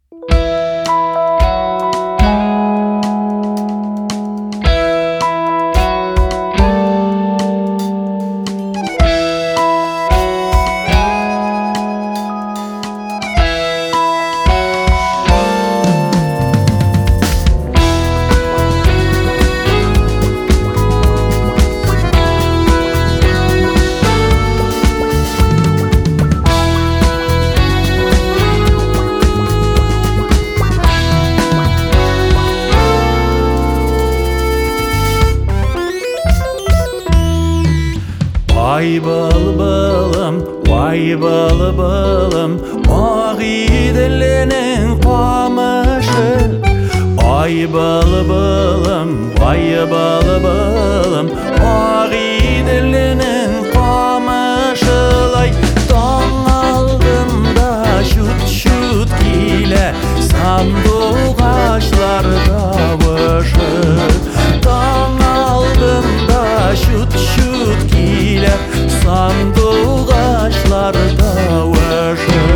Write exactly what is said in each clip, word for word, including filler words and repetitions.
Vay bal balım, vay bal balım, Ağidelenin kamışı. Vay bal balım, vay bal balım, Ağidelenin kamışı. Lay dağın aldında şut şut gile, sandık ağaçlarda başı. Dağın aldında şut şut gile, sandık ağaçlarda başı.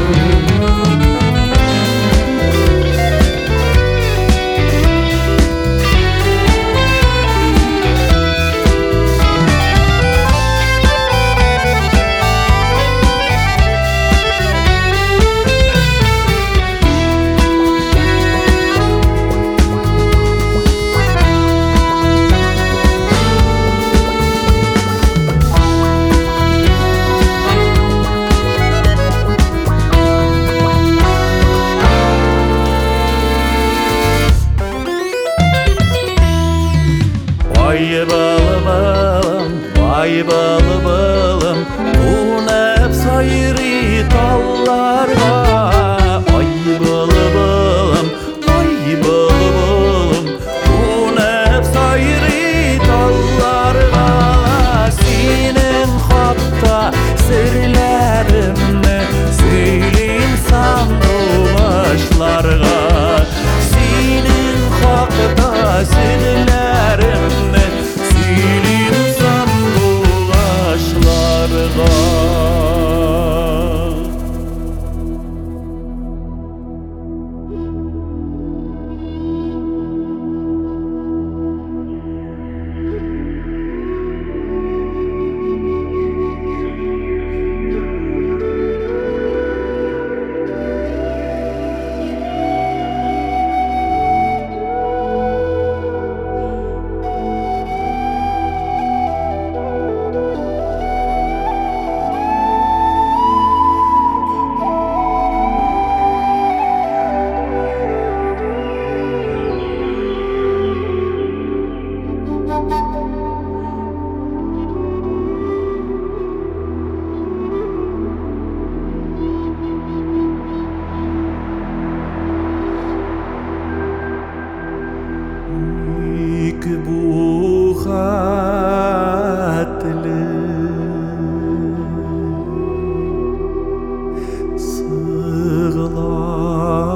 Vay bal balım, vay bal balım, Unep sayri tallarga. Vay bal balım, vay bal balım, Unep sayri tallarga. Senin hatta sirlerimni söyleyim sandık ağaçlarga. Senin hatta sirlerimni söyleyim sandık ağaçlarga. Bu hatlı sığlar